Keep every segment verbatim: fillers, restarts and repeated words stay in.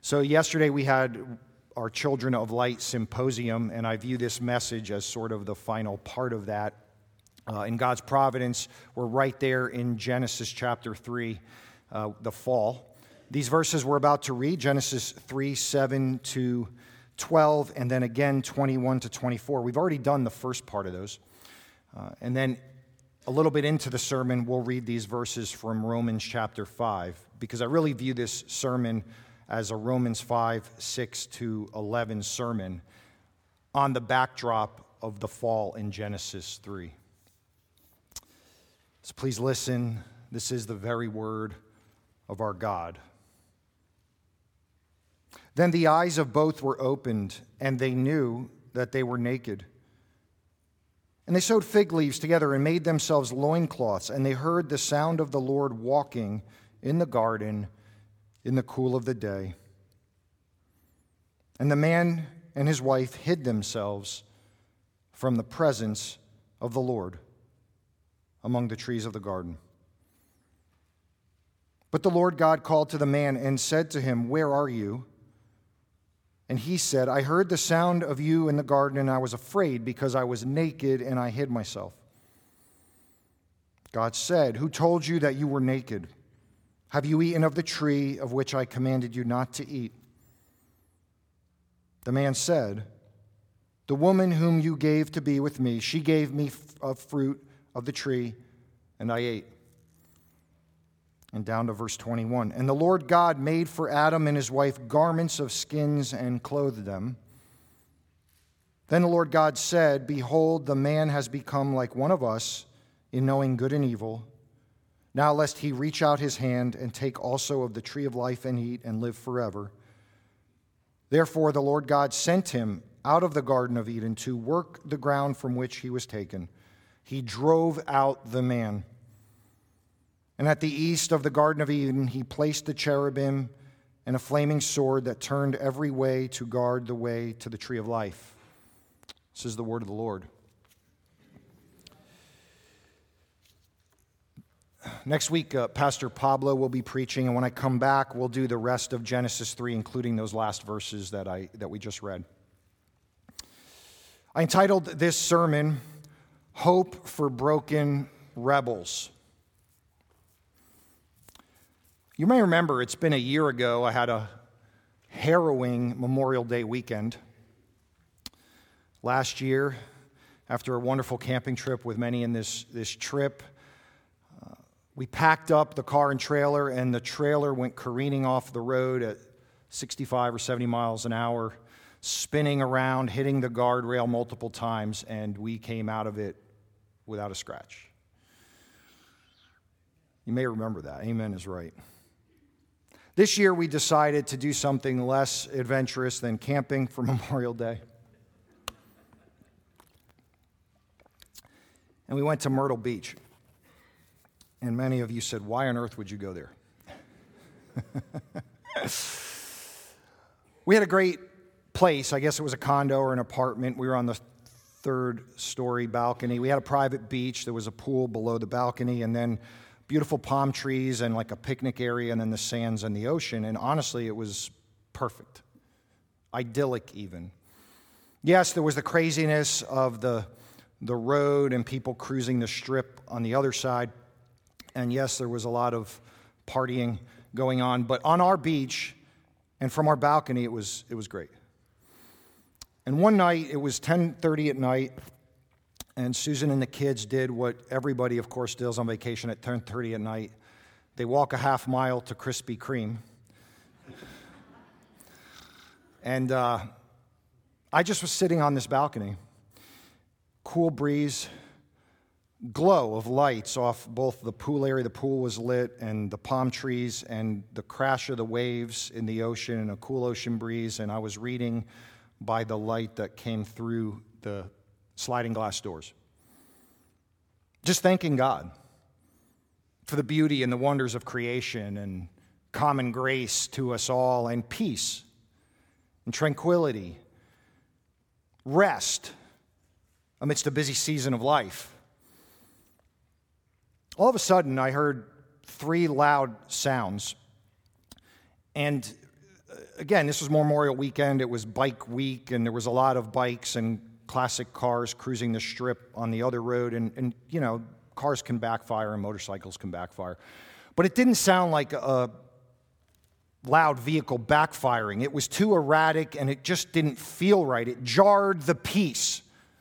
So yesterday we had our Children of Light Symposium, and I view this message as sort of the final part of that. Uh, in God's providence, we're right there in Genesis chapter three, uh, the fall. These verses we're about to read, Genesis three, seven to twelve, and then again twenty-one to twenty-four. We've already done the first part of those. Uh, and then a little bit into the sermon, we'll read these verses from Romans chapter five, because I really view this sermon as a Romans five, six to eleven sermon on the backdrop of the fall in Genesis three. So please listen. This is the very word of our God. Then the eyes of both were opened, and they knew that they were naked. And they sewed fig leaves together and made themselves loincloths, and they heard the sound of the Lord walking in the garden in the cool of the day. And the man and his wife hid themselves from the presence of the Lord among the trees of the garden. But the Lord God called to the man and said to him, "Where are you?" And he said, "I heard the sound of you in the garden, and I was afraid because I was naked and I hid myself." God said, "Who told you that you were naked? Have you eaten of the tree of which I commanded you not to eat?" The man said, "The woman whom you gave to be with me, she gave me of fruit of the tree, and I ate." And down to verse twenty-one. And the Lord God made for Adam and his wife garments of skins and clothed them. Then the Lord God said, "Behold, the man has become like one of us in knowing good and evil. Now lest he reach out his hand and take also of the tree of life and eat and live forever." Therefore the Lord God sent him out of the Garden of Eden to work the ground from which he was taken. He drove out the man. And at the east of the Garden of Eden he placed the cherubim and a flaming sword that turned every way to guard the way to the tree of life. This is the word of the Lord. Next week, uh, Pastor Pablo will be preaching, and when I come back, we'll do the rest of Genesis three, including those last verses that I that we just read. I entitled this sermon, "Hope for Broken Rebels." You may remember it's been a year ago I had a harrowing Memorial Day weekend. Last year, after a wonderful camping trip with many in this, this trip, uh, we packed up the car and trailer, and the trailer went careening off the road at sixty-five or seventy miles an hour, spinning around, hitting the guardrail multiple times, and we came out of it without a scratch. You may remember that. Amen is right. This year we decided to do something less adventurous than camping for Memorial Day. And we went to Myrtle Beach. And many of you said, "Why on earth would you go there?" We had a great place. I guess it was a condo or an apartment. We were on the third story balcony. We had a private beach. There was a pool below the balcony, and then beautiful palm trees and like a picnic area, and then the sands and the ocean. And honestly, it was perfect. Idyllic even. Yes, there was the craziness of the, the road and people cruising the strip on the other side. And yes, there was a lot of partying going on. But on our beach and from our balcony, it was it was great. And one night, it was ten thirty at night, and Susan and the kids did what everybody, of course, does on vacation at ten thirty at night. They walk a half mile to Krispy Kreme. And uh, I just was sitting on this balcony. Cool breeze, glow of lights off both the pool area, the pool was lit, and the palm trees, and the crash of the waves in the ocean, and a cool ocean breeze. And I was reading by the light that came through the sliding glass doors. Just thanking God for the beauty and the wonders of creation and common grace to us all, and peace and tranquility, rest amidst a busy season of life. All of a sudden, I heard three loud sounds, and again, this was Memorial Weekend. It was bike week, and there was a lot of bikes and classic cars cruising the strip on the other road. And, and you know, cars can backfire and motorcycles can backfire. But it didn't sound like a loud vehicle backfiring. It was too erratic, and it just didn't feel right. It jarred the peace.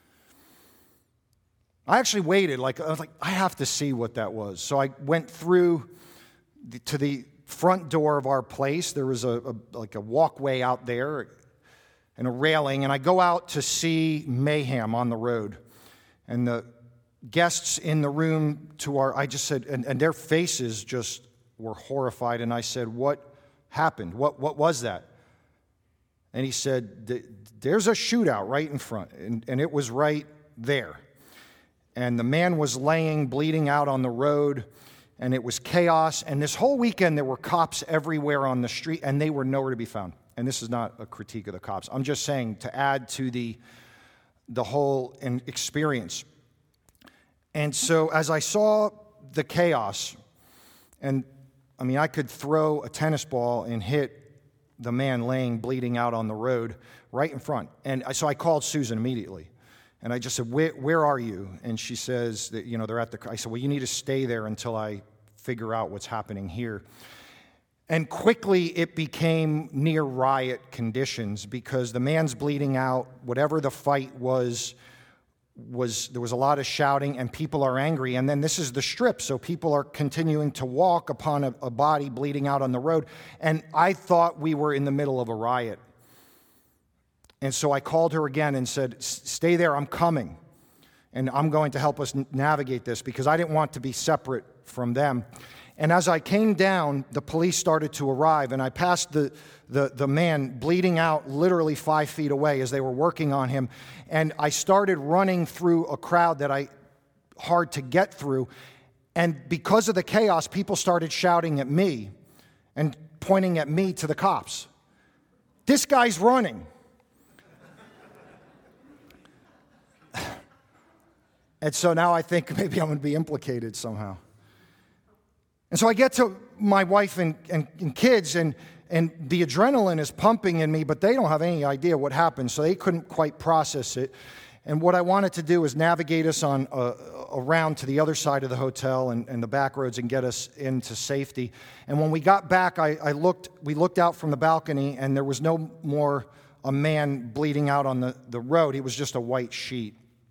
I actually waited. Like I was like, I have to see what that was. So I went through the, to the front door of our place. There was a, a like a walkway out there and a railing, and I go out to see mayhem on the road. And the guests in the room to our, I just said, and, and their faces just were horrified. And I said, what happened? What what was that? And he said, there's a shootout right in front. And, and it was right there. And the man was laying, bleeding out on the road, and it was chaos. And this whole weekend, there were cops everywhere on the street, and they were nowhere to be found. And this is not a critique of the cops. I'm just saying to add to the, the whole experience. And so as I saw the chaos, and I mean, I could throw a tennis ball and hit the man laying, bleeding out on the road right in front. And so I called Susan immediately. And I just said, where, where are you? And she says that, you know, they're at the, I said, well, you need to stay there until I figure out what's happening here. And quickly it became near riot conditions because the man's bleeding out. Whatever the fight was, was there was a lot of shouting and people are angry. And then this is the strip, so people are continuing to walk upon a, a body bleeding out on the road. And I thought we were in the middle of a riot. And so I called her again and said, stay there, I'm coming. And I'm going to help us navigate this because I didn't want to be separate from them. And as I came down, the police started to arrive, and I passed the, the, the man bleeding out literally five feet away as they were working on him. And I started running through a crowd that I hard to get through. And because of the chaos, people started shouting at me and pointing at me to the cops. This guy's running. And so now I think maybe I'm going to be implicated somehow. And so I get to my wife and, and, and kids, and, and the adrenaline is pumping in me, but they don't have any idea what happened, so they couldn't quite process it. And what I wanted to do is navigate us on uh, around to the other side of the hotel and, and the back roads and get us into safety. And when we got back, I, I looked. we looked out from the balcony, and there was no more a man bleeding out on the, the road. He was just a white sheet.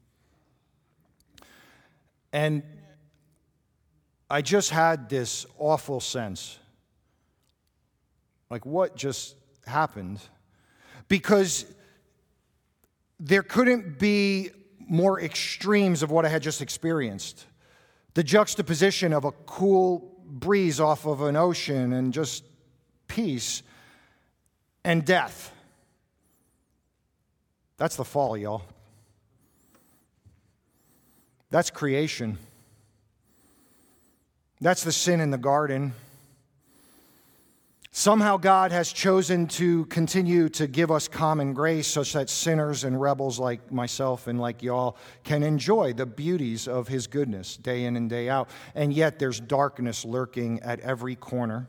And I just had this awful sense, like what just happened? Because there couldn't be more extremes of what I had just experienced. The juxtaposition of a cool breeze off of an ocean and just peace and death. That's the fall, y'all. That's creation. That's the sin in the garden. Somehow God has chosen to continue to give us common grace such that sinners and rebels like myself and like y'all can enjoy the beauties of His goodness day in and day out. And yet there's darkness lurking at every corner.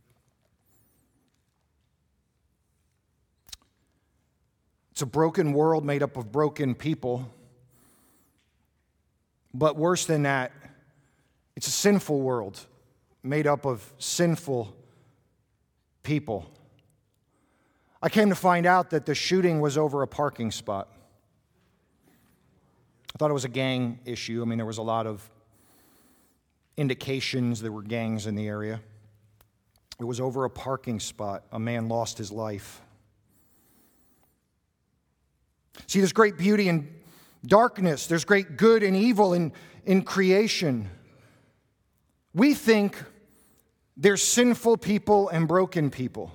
It's a broken world made up of broken people. But worse than that, it's a sinful world made up of sinful people. I came to find out that the shooting was over a parking spot. I thought it was a gang issue. I mean, there was a lot of indications there were gangs in the area. It was over a parking spot. A man lost his life. See, there's great beauty in darkness. There's great good and evil in, in creation. We think there's sinful people and broken people.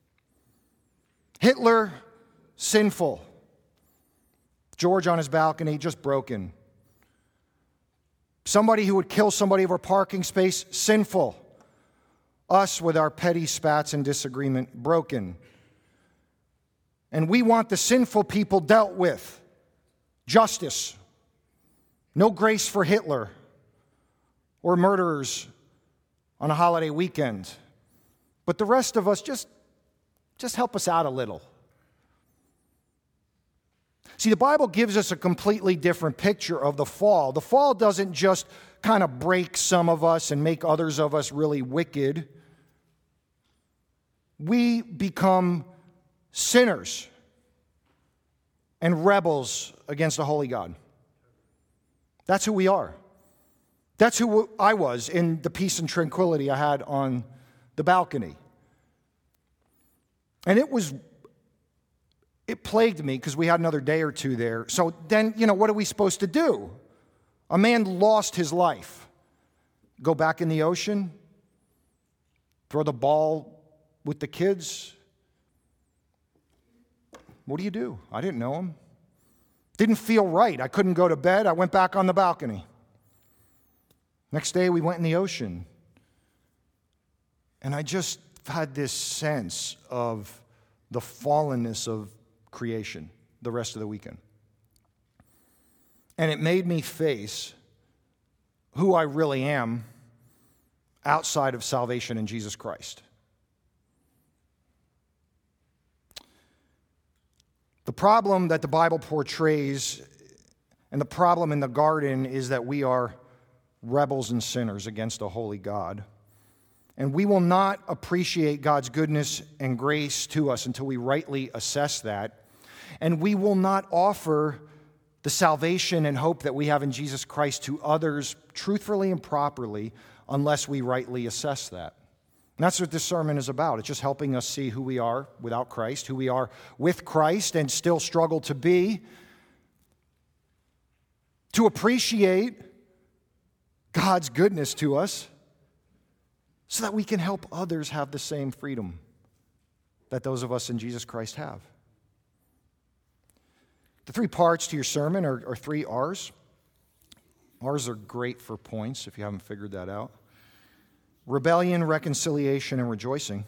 Hitler, sinful. George on his balcony, just broken. Somebody who would kill somebody over a parking space, sinful. Us with our petty spats and disagreement, broken. And we want the sinful people dealt with. Justice. No grace for Hitler or murderers on a holiday weekend. But the rest of us, just Just help us out a little. See, the Bible gives us a completely different picture of the fall. The fall doesn't just kind of break some of us and make others of us really wicked. We become sinners and rebels against a holy God. That's who we are. That's who I was in the peace and tranquility I had on the balcony. And it was It plagued me because we had another day or two there. So then, you know, what are we supposed to do? A man lost his life. Go back in the ocean? Throw the ball with the kids? What do you do? I didn't know him. Didn't feel right. I couldn't go to bed. I went back on the balcony. Next day, we went in the ocean. And I just had this sense of the fallenness of creation the rest of the weekend. And it made me face who I really am outside of salvation in Jesus Christ. The problem that the Bible portrays and the problem in the garden is that we are rebels and sinners against a holy God. And we will not appreciate God's goodness and grace to us until we rightly assess that. And we will not offer the salvation and hope that we have in Jesus Christ to others truthfully and properly unless we rightly assess that. And that's what this sermon is about. It's just helping us see who we are without Christ, who we are with Christ and still struggle to be, to appreciate God's goodness to us, so that we can help others have the same freedom that those of us in Jesus Christ have. The three parts to your sermon are, are three R's. R's are great for points if you haven't figured that out. Rebellion, reconciliation, and rejoicing.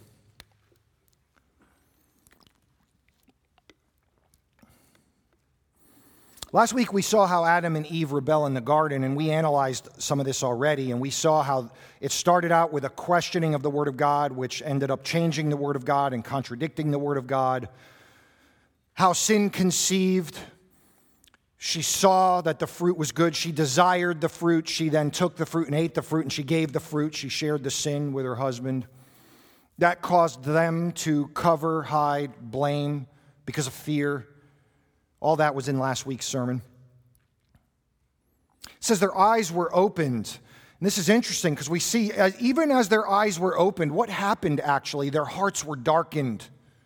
Last week we saw how Adam and Eve rebel in the garden, and we analyzed some of this already, and we saw how it started out with a questioning of the Word of God, which ended up changing the Word of God and contradicting the Word of God. How sin conceived. She saw that the fruit was good. She desired the fruit. She then took the fruit and ate the fruit, and she gave the fruit. She shared the sin with her husband. That caused them to cover, hide, blame because of fear. All that was in last week's sermon. It says their eyes were opened. And this is interesting because we see, even as their eyes were opened, what happened actually? Their hearts were darkened.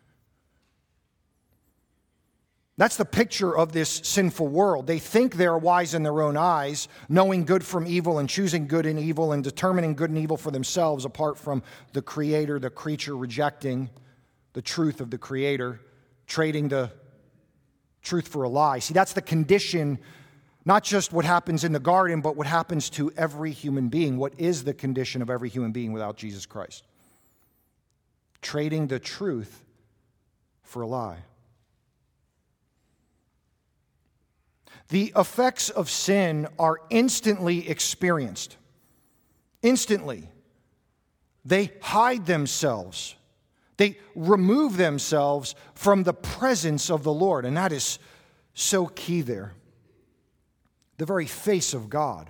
That's the picture of this sinful world. They think they're wise in their own eyes, knowing good from evil and choosing good and evil and determining good and evil for themselves apart from the Creator, the creature rejecting the truth of the Creator, trading the truth for a lie. See, that's the condition, not just what happens in the garden, but what happens to every human being. What is the condition of every human being without Jesus Christ? Trading the truth for a lie. The effects of sin are instantly experienced. Instantly. They hide themselves. They remove themselves from the presence of the Lord. And that is so key there. The very face of God.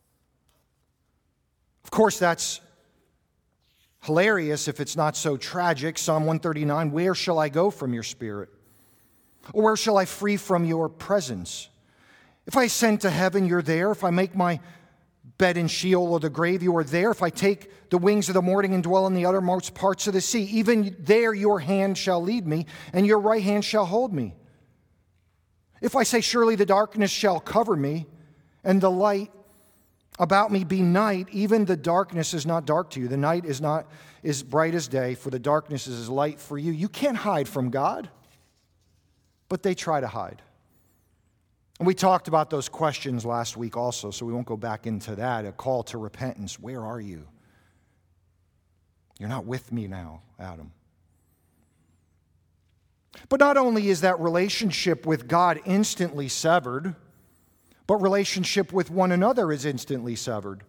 Of course, that's hilarious if it's not so tragic. Psalm one thirty-nine, where shall I go from your spirit? Or where shall I flee from your presence? If I ascend to heaven, you're there. If I make my bed in Sheol or the grave, you are there. If I take the wings of the morning and dwell in the uttermost parts of the sea, even there your hand shall lead me, and your right hand shall hold me. If I say, surely the darkness shall cover me, and the light about me be night, even the darkness is not dark to you. The night is not as bright as day, for the darkness is as light for you. You can't hide from God, but they try to hide. And we talked about those questions last week also, so we won't go back into that. A call to repentance. Where are you? You're not with me now, Adam. But not only is that relationship with God instantly severed, but relationship with one another is instantly severed.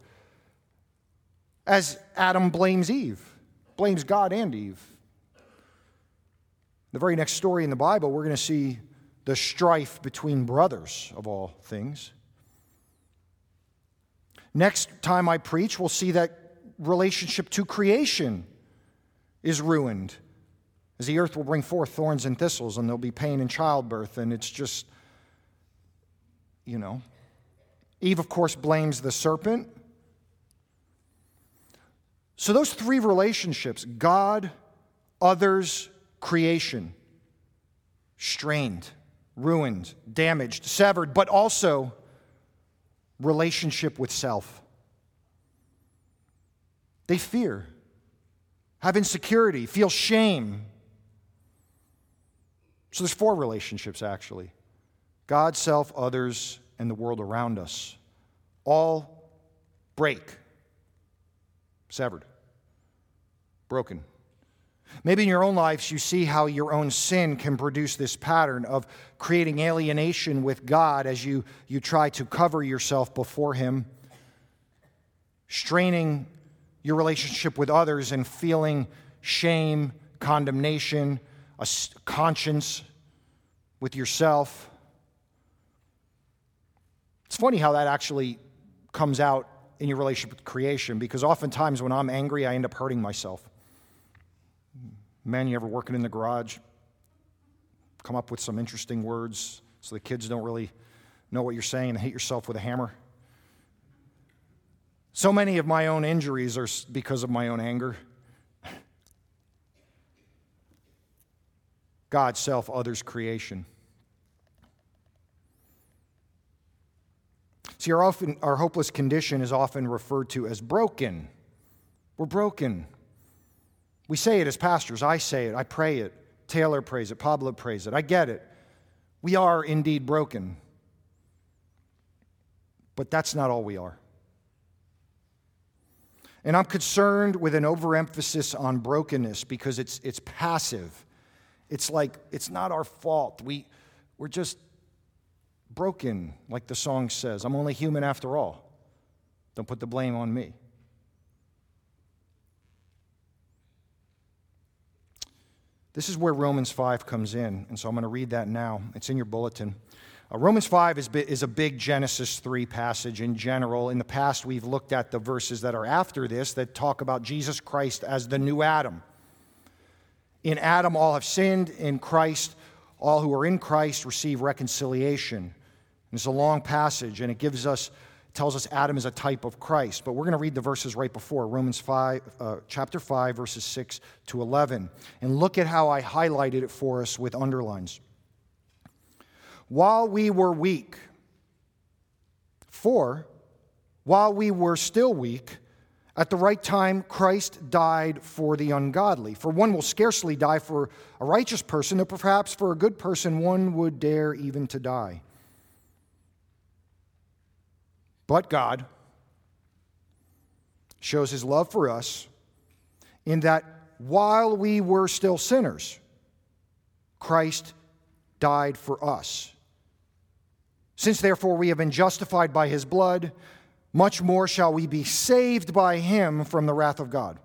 As Adam blames Eve, blames God and Eve. The very next story in the Bible, we're going to see the strife between brothers, of all things. Next time I preach, we'll see that relationship to creation is ruined, as the earth will bring forth thorns and thistles, and there'll be pain in childbirth, and it's just, you know. Eve, of course, blames the serpent. So those three relationships, God, others, creation, strained, ruined, damaged, severed, but also relationship with self. They fear, have insecurity, feel shame. So there's four relationships, actually. God, self, others, and the world around us. All break, severed, broken. Maybe in your own lives you see how your own sin can produce this pattern of creating alienation with God as you, you try to cover yourself before Him, straining your relationship with others and feeling shame, condemnation, a conscience with yourself. It's funny how that actually comes out in your relationship with creation, because oftentimes when I'm angry, I end up hurting myself. Men, you ever working in the garage, come up with some interesting words so the kids don't really know what you're saying and hit yourself with a hammer? So many of my own injuries are because of my own anger. God, self, others, creation. See, our, often, our hopeless condition is often referred to as broken. We're broken. We say it as pastors. I say it. I pray it. Taylor prays it. Pablo prays it. I get it. We are indeed broken. But that's not all we are. And I'm concerned with an overemphasis on brokenness because it's it's passive. It's like, it's not our fault. We, we're just broken, like the song says. I'm only human after all. Don't put the blame on me. This is where Romans five comes in, and so I'm going to read that now. It's in your bulletin. Uh, Romans five is, is a big Genesis three passage in general. In the past, we've looked at the verses that are after this that talk about Jesus Christ as the new Adam. In Adam, all have sinned. In Christ, all who are in Christ receive reconciliation. And it's a long passage, and it gives us, tells us Adam is a type of Christ. But we're going to read the verses right before, Romans five, uh, chapter five, verses six to eleven. And look at how I highlighted it for us with underlines. While we were weak, for while we were still weak, at the right time Christ died for the ungodly. For one will scarcely die for a righteous person, though perhaps for a good person one would dare even to die. But God shows His love for us in that while we were still sinners, Christ died for us. Since therefore we have been justified by His blood, much more shall we be saved by Him from the wrath of God.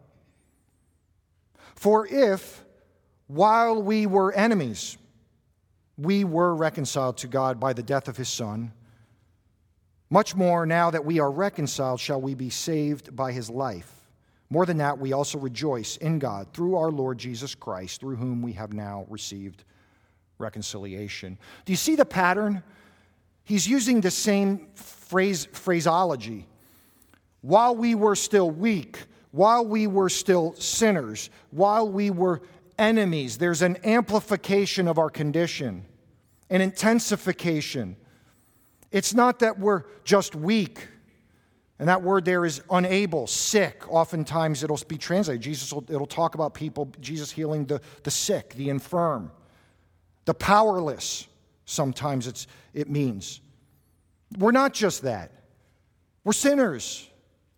For if, while we were enemies, we were reconciled to God by the death of His Son, much more now that we are reconciled shall we be saved by His life. More than that, we also rejoice in God through our Lord Jesus Christ, through whom we have now received reconciliation. Do you see the pattern? He's using the same phrase, phraseology. While we were still weak, while we were still sinners, while we were enemies, there's an amplification of our condition, an intensification. It's not that we're just weak, and that word there is unable, sick. Oftentimes it'll be translated. Jesus will it'll talk about people, Jesus healing the, the sick, the infirm, the powerless. Sometimes it's it means. We're not just that. We're sinners.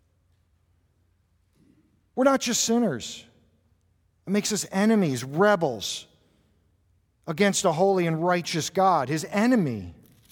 We're not just sinners. It makes us enemies, rebels against a holy and righteous God, His enemy.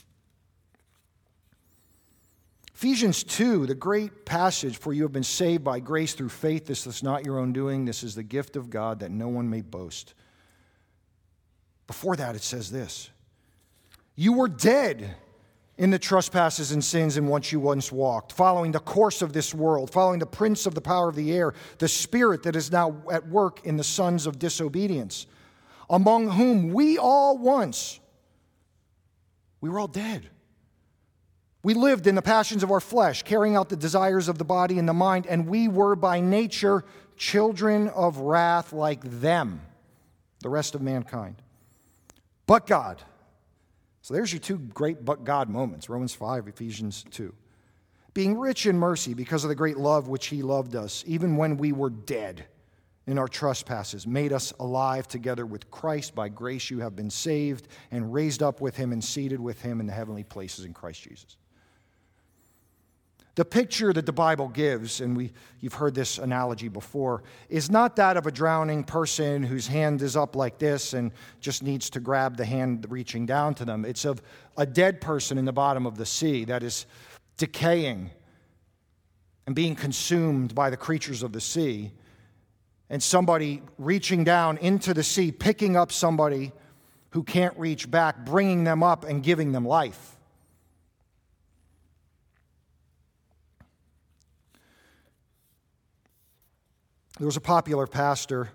Ephesians two, the great passage, for you have been saved by grace through faith. This is not your own doing. This is the gift of God, that no one may boast. Before that, it says this: you were dead in the trespasses and sins in which you once walked, following the course of this world, following the prince of the power of the air, the spirit that is now at work in the sons of disobedience, among whom we all once, we were all dead. We lived in the passions of our flesh, carrying out the desires of the body and the mind, and we were by nature children of wrath like them, the rest of mankind. But God. So there's your two great but God moments, Romans five, Ephesians two. Being rich in mercy because of the great love which he loved us, even when we were dead in our trespasses, made us alive together with Christ. By grace you have been saved, and raised up with him and seated with him in the heavenly places in Christ Jesus. The picture that the Bible gives, and we, you've heard this analogy before, is not that of a drowning person whose hand is up like this and just needs to grab the hand reaching down to them. It's of a dead person in the bottom of the sea that is decaying and being consumed by the creatures of the sea, and somebody reaching down into the sea, picking up somebody who can't reach back, bringing them up and giving them life. There was a popular pastor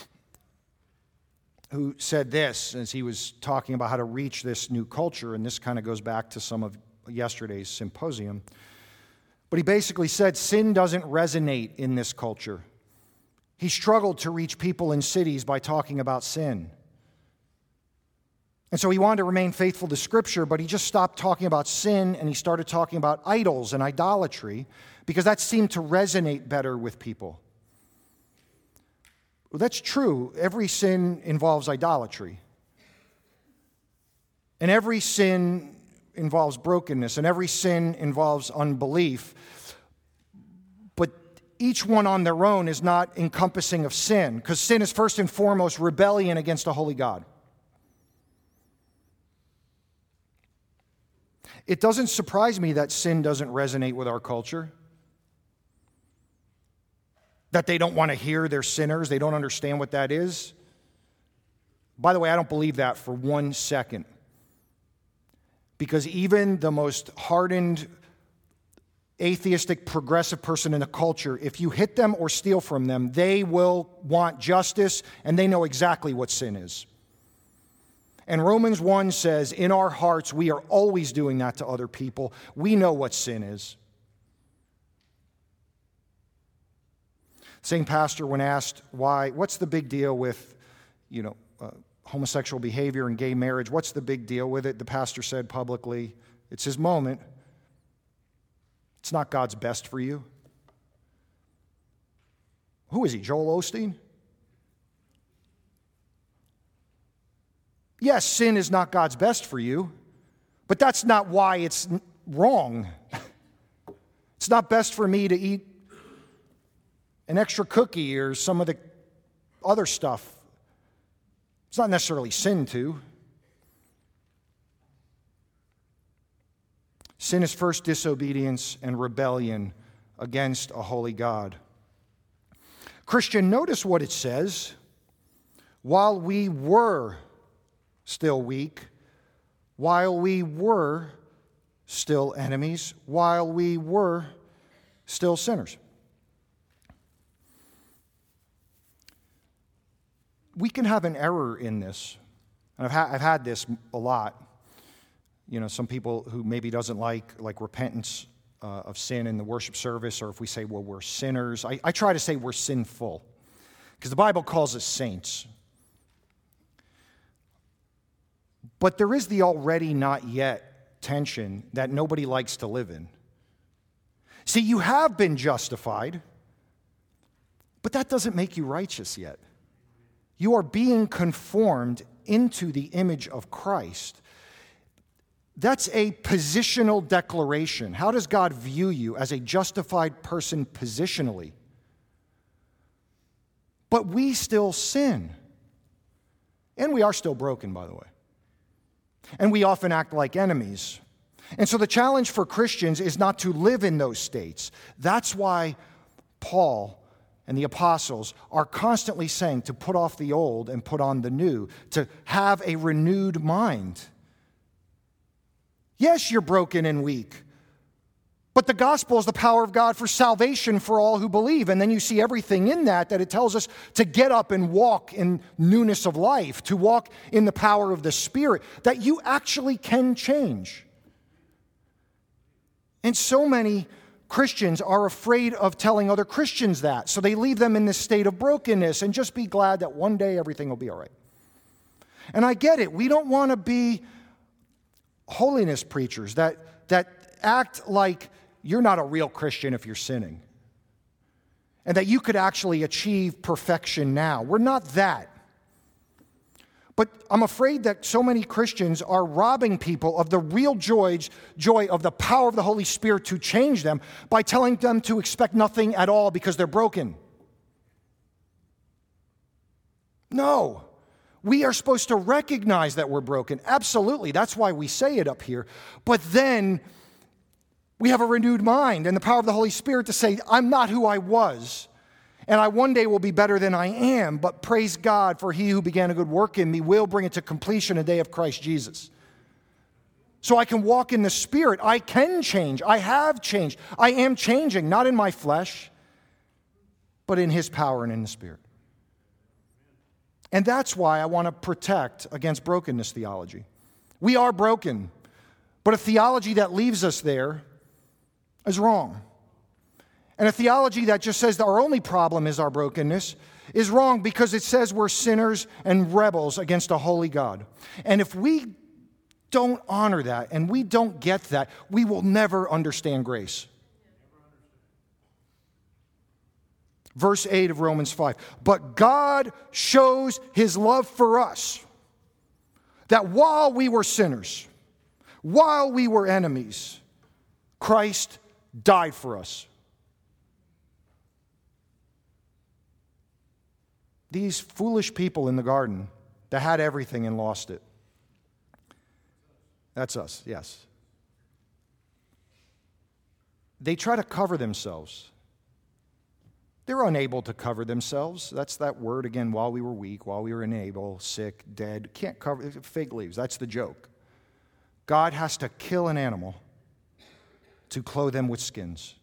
who said this as he was talking about how to reach this new culture, and this kind of goes back to some of yesterday's symposium. But he basically said sin doesn't resonate in this culture. He struggled to reach people in cities by talking about sin. And so he wanted to remain faithful to Scripture, but he just stopped talking about sin and he started talking about idols and idolatry because that seemed to resonate better with people. Well, that's true. Every sin involves idolatry. And every sin involves brokenness, and every sin involves unbelief. But each one on their own is not encompassing of sin, because sin is first and foremost rebellion against a holy God. It doesn't surprise me that sin doesn't resonate with our culture. That they don't want to hear they're sinners. They don't understand what that is. By the way, I don't believe that for one second. Because even the most hardened, atheistic, progressive person in the culture, if you hit them or steal from them, they will want justice, and they know exactly what sin is. And Romans one says, in our hearts, we are always doing that to other people. We know what sin is. Same pastor, when asked why, what's the big deal with, you know, uh, homosexual behavior and gay marriage? What's the big deal with it? The pastor said publicly, it's his moment. It's not God's best for you. Who is he, Joel Osteen? Yes, sin is not God's best for you, but that's not why it's wrong. It's not best for me to eat an extra cookie or some of the other stuff. It's not necessarily sin to. Sin is first disobedience and rebellion against a holy God. Christian, notice what it says. While we were still weak, while we were still enemies, while we were still sinners. We can have an error in this. And I've, ha- I've had this a lot. You know, some people who maybe doesn't like like repentance uh, of sin in the worship service, or if we say, well, we're sinners. I, I try to say we're sinful, because the Bible calls us saints. But there is the already not yet tension that nobody likes to live in. See, you have been justified, but that doesn't make you righteous yet. You are being conformed into the image of Christ. That's a positional declaration. How does God view you as a justified person positionally? But we still sin. And we are still broken, by the way. And we often act like enemies. And so the challenge for Christians is not to live in those states. That's why Paul and the apostles are constantly saying to put off the old and put on the new, to have a renewed mind. Yes, you're broken and weak, but the gospel is the power of God for salvation for all who believe. And then you see everything in that, that it tells us to get up and walk in newness of life, to walk in the power of the Spirit, that you actually can change. And so many Christians are afraid of telling other Christians that, so they leave them in this state of brokenness and just be glad that one day everything will be all right. And I get it. We don't want to be holiness preachers that, that act like you're not a real Christian if you're sinning, and that you could actually achieve perfection now. We're not that. But I'm afraid that so many Christians are robbing people of the real joy, joy of the power of the Holy Spirit to change them by telling them to expect nothing at all because they're broken. No. We are supposed to recognize that we're broken. Absolutely. That's why we say it up here. But then we have a renewed mind and the power of the Holy Spirit to say, I'm not who I was. And I one day will be better than I am, but praise God, for he who began a good work in me will bring it to completion in the day of Christ Jesus. So I can walk in the Spirit. I can change. I have changed. I am changing, not in my flesh, but in his power and in the Spirit. And that's why I want to protect against brokenness theology. We are broken, but a theology that leaves us there is wrong. And a theology that just says that our only problem is our brokenness is wrong, because it says we're sinners and rebels against a holy God. And if we don't honor that and we don't get that, we will never understand grace. Verse eight of Romans five. But God shows his love for us, that while we were sinners, while we were enemies, Christ died for us. These foolish people in the garden that had everything and lost it. That's us, yes. They try to cover themselves. They're unable to cover themselves. That's that word again, while we were weak, while we were unable, sick, dead. Can't cover, fig leaves. That's the joke. God has to kill an animal to clothe them with skins.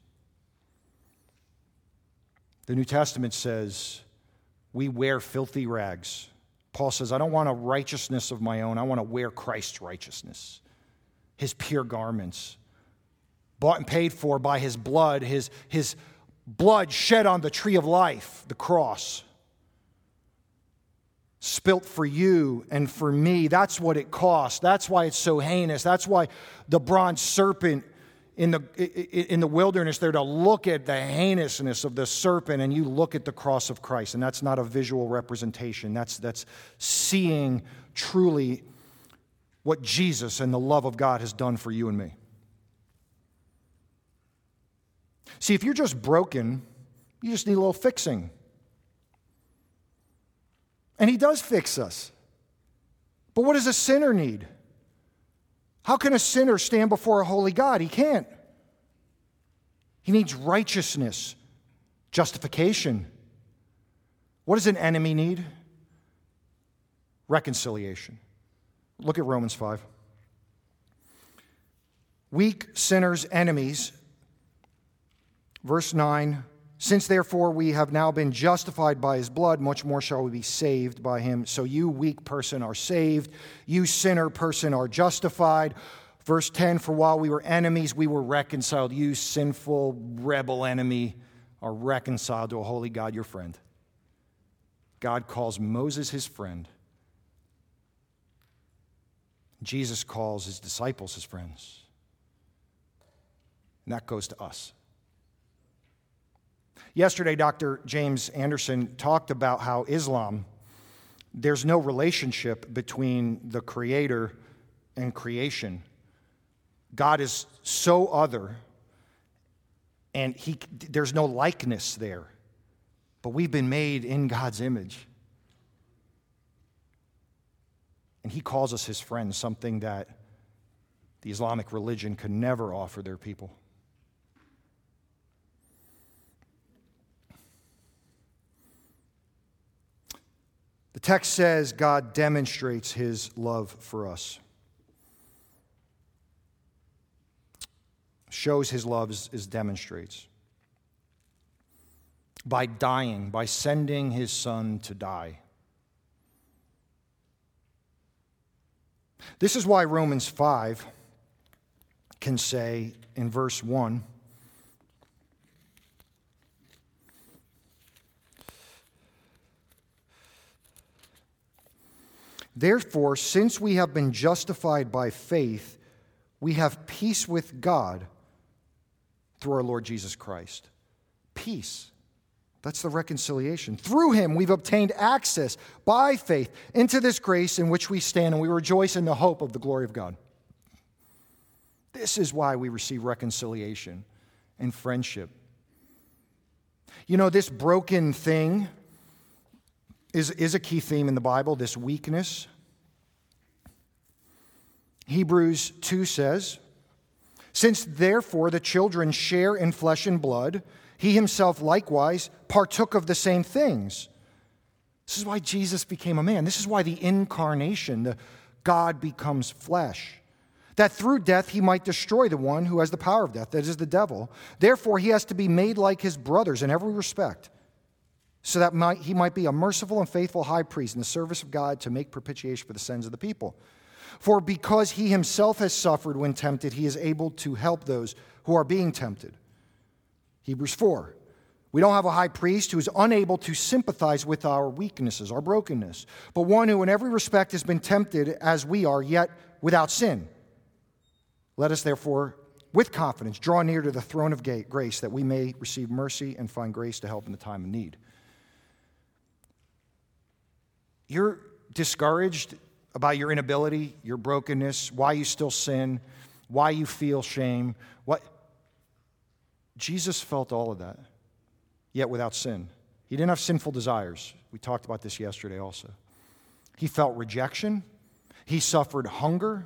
The New Testament says we wear filthy rags. Paul says, I don't want a righteousness of my own. I want to wear Christ's righteousness, his pure garments, bought and paid for by his blood, his, his blood shed on the tree of life, the cross, spilt for you and for me. That's what it cost. That's why it's so heinous. That's why the bronze serpent in the in the wilderness there, to look at the heinousness of the serpent, and you look at the cross of Christ, and that's not a visual representation. That's that's seeing truly what Jesus and the love of God has done for you and me. See, if you're just broken, you just need a little fixing. And he does fix us. But what does a sinner need? How can a sinner stand before a holy God? He can't. He needs righteousness, justification. What does an enemy need? Reconciliation. Look at Romans five. Weak sinners, enemies. Verse nine. Since therefore we have now been justified by his blood, much more shall we be saved by him. So you weak person are saved. You sinner person are justified. Verse ten, for while we were enemies, we were reconciled. You sinful rebel enemy are reconciled to a holy God, your friend. God calls Moses his friend. Jesus calls his disciples his friends. And that goes to us. Yesterday, Doctor James Anderson talked about how Islam, there's no relationship between the Creator and creation. God is so other, and he, there's no likeness there. But we've been made in God's image. And he calls us his friends, something that the Islamic religion could never offer their people. text says God demonstrates his love for us. Shows his love is, is demonstrates. By dying, by sending his son to die. This is why Romans five can say in verse one, therefore, since we have been justified by faith, we have peace with God through our Lord Jesus Christ. Peace. That's the reconciliation. Through him, we've obtained access by faith into this grace in which we stand, and we rejoice in the hope of the glory of God. This is why we receive reconciliation and friendship. You know, this broken thing is, is a key theme in the Bible, this weakness. Hebrews two says, since therefore the children share in flesh and blood, he himself likewise partook of the same things. This is why Jesus became a man. This is why the incarnation, the God becomes flesh. That through death he might destroy the one who has the power of death, that is the devil. Therefore he has to be made like his brothers in every respect, so that might, he might be a merciful and faithful high priest in the service of God to make propitiation for the sins of the people. For because he himself has suffered when tempted, he is able to help those who are being tempted. Hebrews four, we don't have a high priest who is unable to sympathize with our weaknesses, our brokenness, but one who in every respect has been tempted as we are, yet without sin. Let us therefore, with confidence, draw near to the throne of grace that we may receive mercy and find grace to help in the time of need. You're discouraged about your inability, your brokenness, why you still sin, why you feel shame. What? Jesus felt all of that, yet without sin. He didn't have sinful desires. We talked about this yesterday also. He felt rejection. He suffered hunger.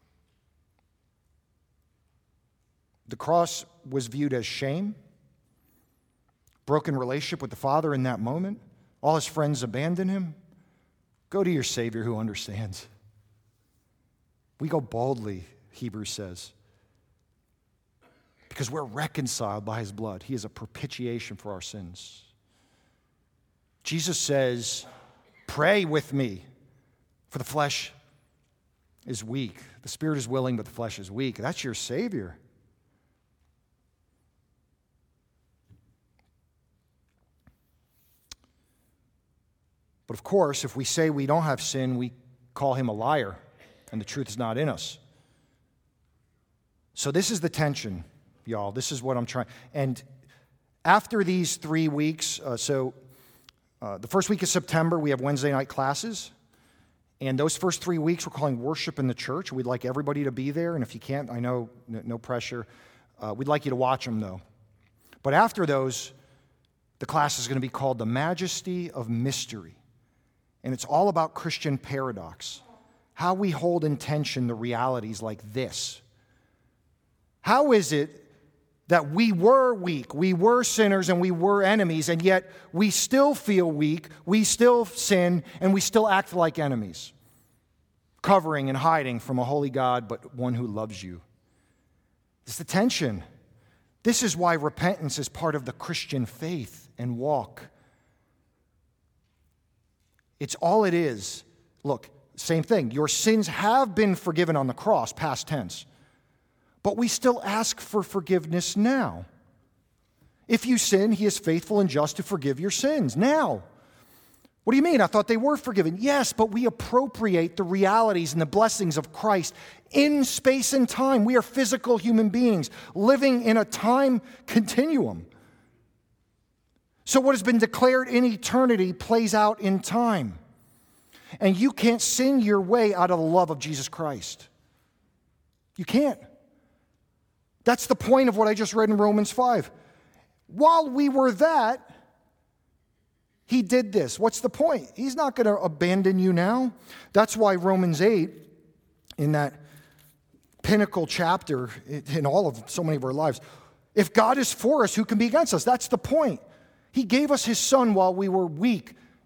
The cross was viewed as shame, broken relationship with the Father in that moment. All his friends abandoned him. Go to your Savior who understands. We go boldly, Hebrews says, because we're reconciled by his blood. He is a propitiation for our sins. Jesus says, pray with me, for the flesh is weak. The spirit is willing, but the flesh is weak. That's your Savior. But of course, if we say we don't have sin, we call him a liar, and the truth is not in us. So this is the tension, y'all. This is what I'm trying. And after these three weeks, uh, so uh, the first week of September, we have Wednesday night classes. And those first three weeks, we're calling Worship in the Church. We'd like everybody to be there. And if you can't, I know, no, no pressure. Uh, we'd like you to watch them, though. But after those, the class is going to be called The Majesty of Mystery. And it's all about Christian paradox, how we hold in tension the realities like this. How is it that we were weak, we were sinners, and we were enemies, and yet we still feel weak, we still sin, and we still act like enemies, covering and hiding from a holy God, but one who loves you? It's the tension. This is why repentance is part of the Christian faith and walk. It's all it is. Look, same thing. Your sins have been forgiven on the cross, past tense. But we still ask for forgiveness now. If you sin, he is faithful and just to forgive your sins now. What do you mean? I thought they were forgiven. Yes, but we appropriate the realities and the blessings of Christ in space and time. We are physical human beings living in a time continuum. So what has been declared in eternity plays out in time. And you can't sin your way out of the love of Jesus Christ. You can't. That's the point of what I just read in Romans five. While we were that, he did this. What's the point? He's not going to abandon you now. That's why Romans eight, in that pinnacle chapter in all of so many of our lives, if God is for us, who can be against us? That's the point. He gave us his son while we were weak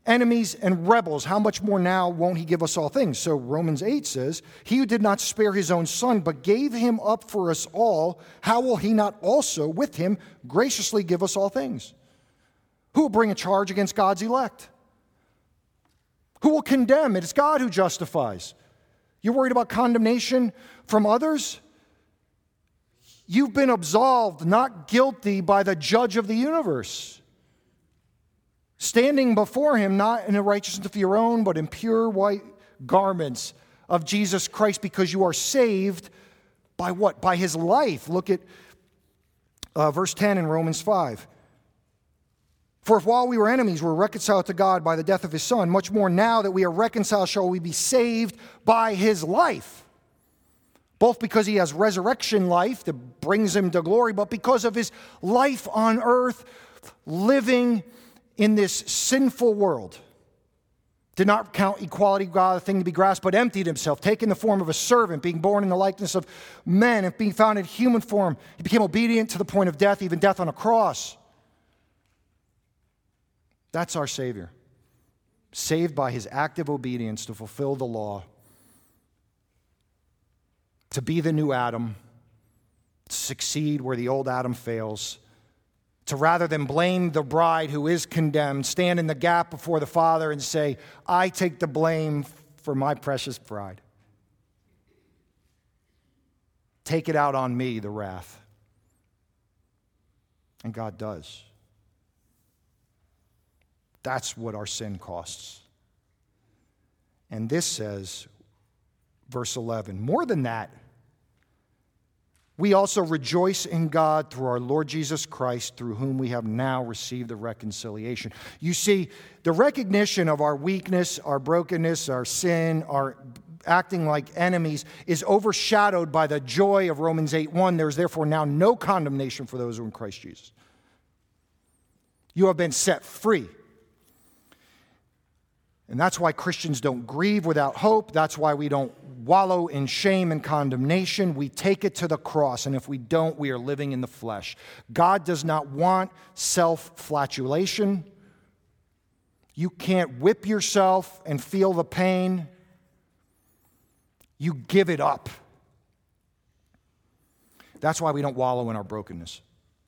enemies and rebels, how much more now won't he give us all things? So Romans eight says, he who did not spare his own son, but gave him up for us all, how will he not also with him graciously give us all things? Who will bring a charge against God's elect? Who will condemn? It is God who justifies. You're worried about condemnation from others? You've been absolved, not guilty, by the judge of the universe. Standing before him, not in the righteousness of your own, but in pure white garments of Jesus Christ, because you are saved by what? By his life. Look at uh, verse ten in Romans five. For if while we were enemies, we were reconciled to God by the death of his Son, much more now that we are reconciled shall we be saved by his life. Both because he has resurrection life that brings him to glory, but because of his life on earth, living in this sinful world. Did not count equality with God a thing to be grasped, but emptied himself, taking the form of a servant, being born in the likeness of men, and being found in human form. He became obedient to the point of death, even death on a cross. That's our Savior. Saved by his active obedience to fulfill the law, to be the new Adam, to succeed where the old Adam fails, to rather than blame the bride who is condemned, stand in the gap before the Father and say, I take the blame for my precious bride. Take it out on me, the wrath. And God does. That's what our sin costs. And this says, verse eleven, more than that, we also rejoice in God through our Lord Jesus Christ, through whom we have now received the reconciliation. You see, the recognition of our weakness, our brokenness, our sin, our acting like enemies is overshadowed by the joy of Romans eight one. There is therefore now no condemnation for those who are in Christ Jesus. You have been set free. And that's why Christians don't grieve without hope. That's why we don't wallow in shame and condemnation. We take it to the cross, and if we don't, we are living in the flesh. God does not want self-flatulation. You can't whip yourself and feel the pain. You give it up. That's why we don't wallow in our brokenness.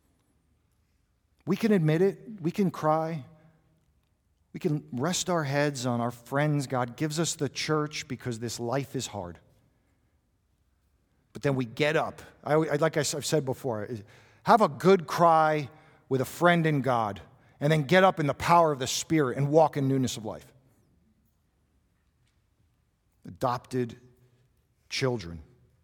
We can admit it. We can cry. We can rest our heads on our friends. God gives us the church because this life is hard. But then we get up. I, like I've said before, have a good cry with a friend in God, and then get up in the power of the Spirit and walk in newness of life. Adopted children.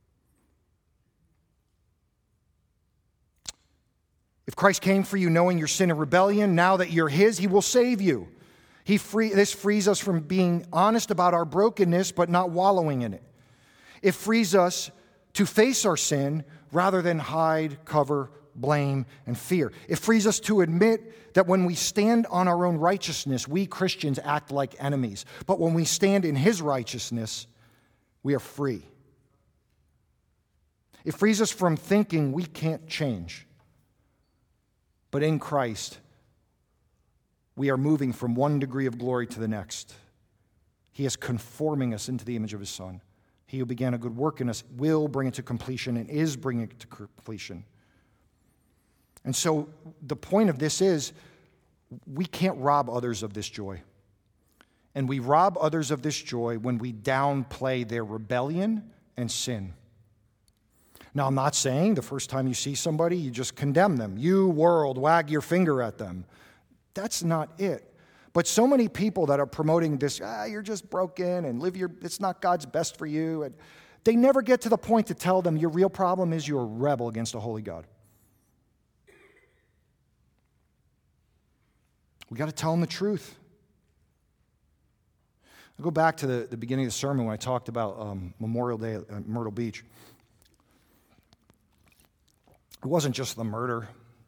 If Christ came for you knowing your sin and rebellion, now that you're his, he will save you. He free, this frees us from being honest about our brokenness, but not wallowing in it. It frees us to face our sin rather than hide, cover, blame, and fear. It frees us to admit that when we stand on our own righteousness, we Christians act like enemies. But when we stand in his righteousness, we are free. It frees us from thinking we can't change. But in Christ, we are moving from one degree of glory to the next. He is conforming us into the image of his Son. He who began a good work in us will bring it to completion and is bringing it to completion. And so the point of this is we can't rob others of this joy. And we rob others of this joy when we downplay their rebellion and sin. Now, I'm not saying the first time you see somebody, you just condemn them. You, world, wag your finger at them. That's not it. But so many people that are promoting this, ah, you're just broken and live your, it's not God's best for you. And they never get to the point to tell them your real problem is you're a rebel against a holy God. We got to tell them the truth. I'll go back to the, the beginning of the sermon when I talked about um, Memorial Day at Myrtle Beach. It wasn't just the murder.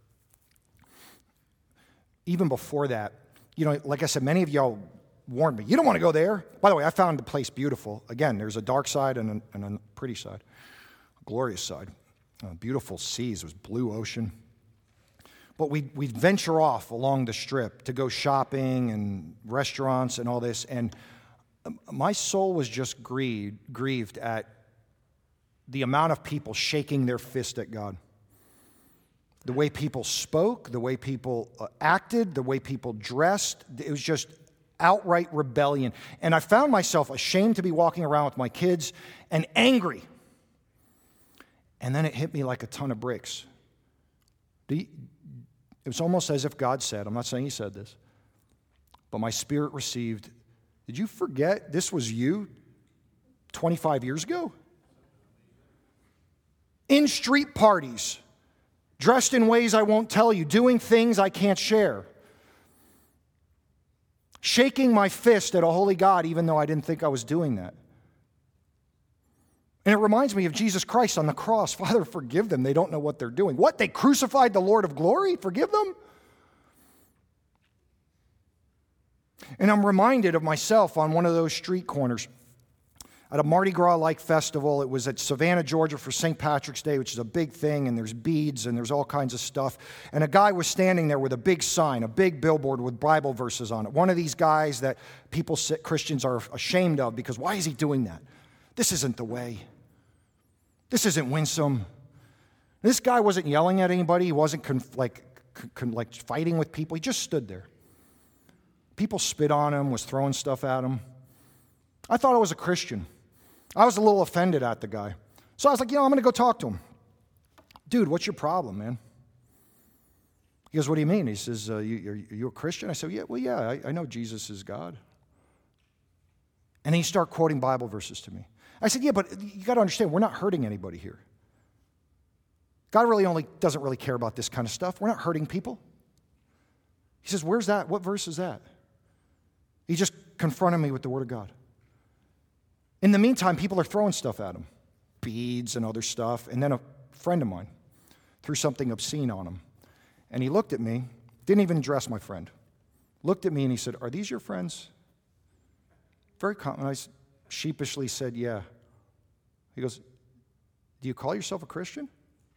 Even before that, you know, like I said, many of y'all warned me, you don't want to go there. By the way, I found the place beautiful. Again, there's a dark side and a, and a pretty side, a glorious side. Uh, beautiful seas, it was blue ocean. But we'd, we'd venture off along the strip to go shopping and restaurants and all this. And my soul was just grieved, grieved at the amount of people shaking their fist at God. The way people spoke, the way people uh, acted, the way people dressed. It was just outright rebellion. And I found myself ashamed to be walking around with my kids and angry. And then it hit me like a ton of bricks. The, it was almost as if God said, I'm not saying he said this, but my spirit received, did you forget this was you twenty-five years ago? In street parties, dressed in ways I won't tell you, doing things I can't share. Shaking my fist at a holy God, even though I didn't think I was doing that. And it reminds me of Jesus Christ on the cross. Father, forgive them. They don't know what they're doing. What? They crucified the Lord of glory? Forgive them? And I'm reminded of myself on one of those street corners at a Mardi Gras-like festival. It was at Savannah, Georgia for Saint Patrick's Day, which is a big thing, and there's beads and there's all kinds of stuff. And a guy was standing there with a big sign, a big billboard with Bible verses on it. One of these guys that people, Christians, are ashamed of because why is he doing that? This isn't the way. This isn't winsome. This guy wasn't yelling at anybody. He wasn't conf- like, con- like fighting with people. He just stood there. People spit on him, was throwing stuff at him. I thought I was a Christian. I was a little offended at the guy. So I was like, you know, I'm going to go talk to him. Dude, what's your problem, man? He goes, what do you mean? He says, uh, you, are you a Christian? I said, yeah, well, yeah, I, I know Jesus is God. And he started quoting Bible verses to me. I said, yeah, but you got to understand, we're not hurting anybody here. God really only doesn't really care about this kind of stuff. We're not hurting people. He says, where's that? What verse is that? He just confronted me with the Word of God. In the meantime, people are throwing stuff at him, beads and other stuff. And then a friend of mine threw something obscene on him. And he looked at me, didn't even address my friend, looked at me and he said, are these your friends? Very common. I sheepishly said, yeah. He goes, do you call yourself a Christian?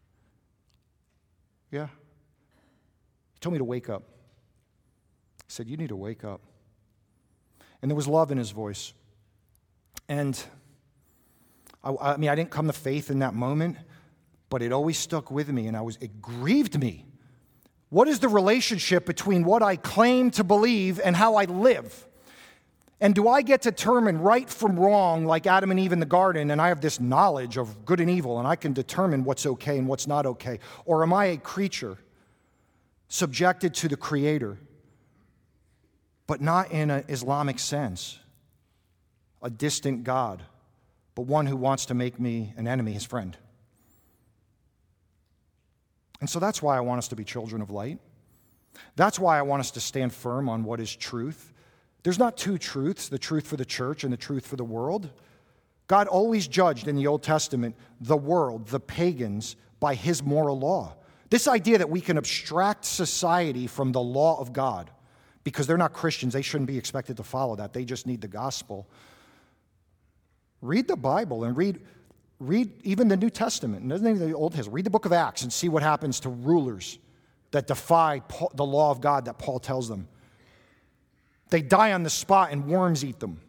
Yeah. He told me to wake up. He said, you need to wake up. And there was love in his voice. And I, I mean, I didn't come to faith in that moment, but it always stuck with me, and I was it grieved me. What is the relationship between what I claim to believe and how I live? And do I get to determine right from wrong like Adam and Eve in the garden, and I have this knowledge of good and evil, and I can determine what's okay and what's not okay? Or am I a creature subjected to the Creator, but not in an Islamic sense? A distant God, but one who wants to make me an enemy, his friend. And so that's why I want us to be children of light. That's why I want us to stand firm on what is truth. There's not two truths, the truth for the church and the truth for the world. God always judged in the Old Testament the world, the pagans, by his moral law. This idea that we can abstract society from the law of God, because they're not Christians, they shouldn't be expected to follow that. They just need the gospel. Read the Bible and read, read even the New Testament. And doesn't even the Old Testament. Read the book of Acts and see what happens to rulers that defy Paul, the law of God that Paul tells them. They die on the spot and worms eat them.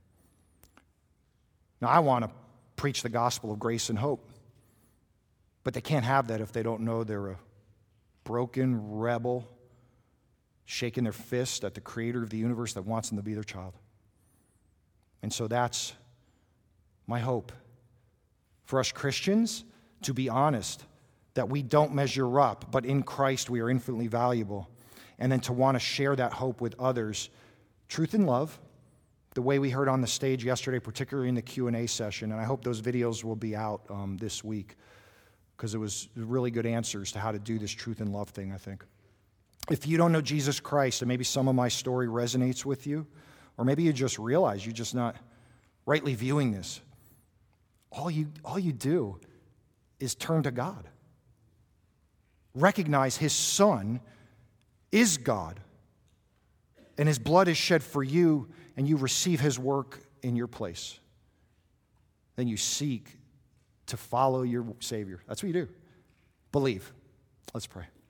Now, I want to preach the gospel of grace and hope, but they can't have that if they don't know they're a broken rebel shaking their fist at the creator of the universe that wants them to be their child. And so that's my hope for us Christians, to be honest, that we don't measure up, but in Christ we are infinitely valuable. And then to want to share that hope with others, truth and love, the way we heard on the stage yesterday, particularly in the Q and A session. And I hope those videos will be out um, this week, because it was really good answers to how to do this truth and love thing, I think. If you don't know Jesus Christ, and maybe some of my story resonates with you, or maybe you just realize you're just not rightly viewing this, all you, all you do is turn to God. Recognize his Son is God, and his blood is shed for you, and you receive his work in your place. Then you seek to follow your Savior. That's what you do. Believe. Let's pray.